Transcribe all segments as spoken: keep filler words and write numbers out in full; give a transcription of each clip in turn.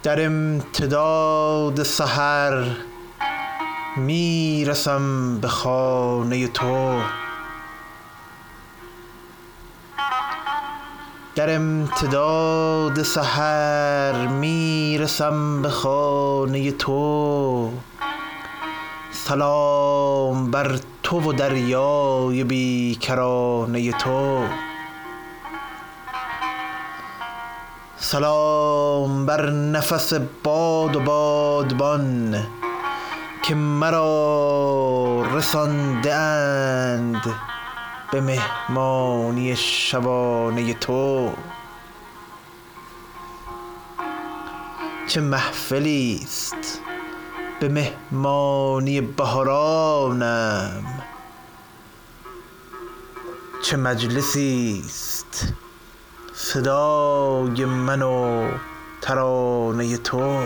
در امتداد سحر میرسم به خانه تو، در امتداد سحر میرسم به خانه تو. سلام بر تو و دریای بیکرانه تو، سلام بر نفس باد و بادبان که مرا رسانده اند به مهمانی شبانه تو. چه محفلی است به مهمانی بهارانم، چه مجلسی است صدای من و ترانه تو.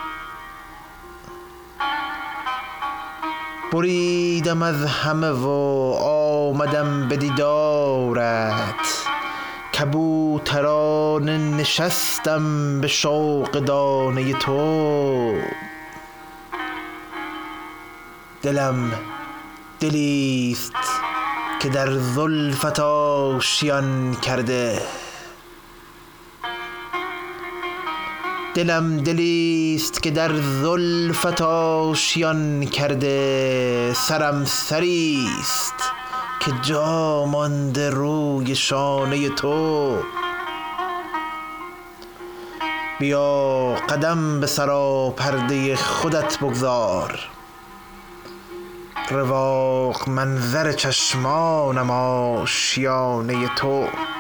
بریدم از همه و آمدم به دیدارت، کبوترانه نشستم به شوق دانه تو. دلم دلیست که در زلفت آشیان کرده، دلم دلیست که در زلفت آشیان کرده. سرم سریست که جا مانده روی شانه تو. بیا قدم به سراپرده خودت بگذار، رواق منظر چشمانم آشیانه تو.